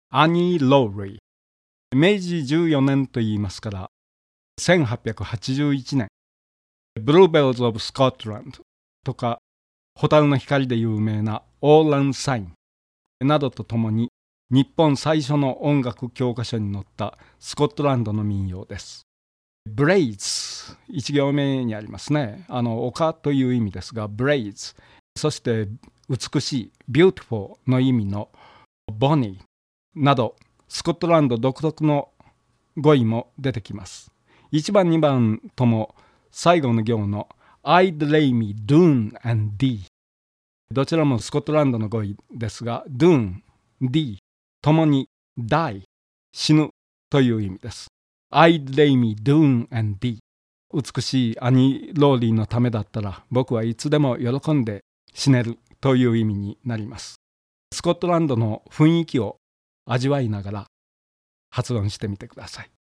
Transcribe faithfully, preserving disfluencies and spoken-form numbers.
アニー・ローリー。めいじじゅうよねんと言いますから、せんはっぴゃくはちじゅういちねん、ブルーベルズ・オブ・スコットランドとか、蛍の光で有名なオーラン・サインなどとともに、日本最初の音楽教科書に載ったスコットランドの民謡です。ブレイズ、一行目にありますね。あの丘という意味ですが、ブレイズ、そして美しい、ビューティフォーの意味のボニーなど、スコットランド独特の語彙も出てきます。いちばんにばんとも最後の行の I'd lay me down and D、 どちらもスコットランドの語彙ですが、down、D ともに die、 死ぬという意味です。I'd lay me down and D、 美しいアニー・ローリーのためだったら僕はいつでも喜んで死ねるという意味になります。スコットランドの雰囲気を味わいながら発音してみてください。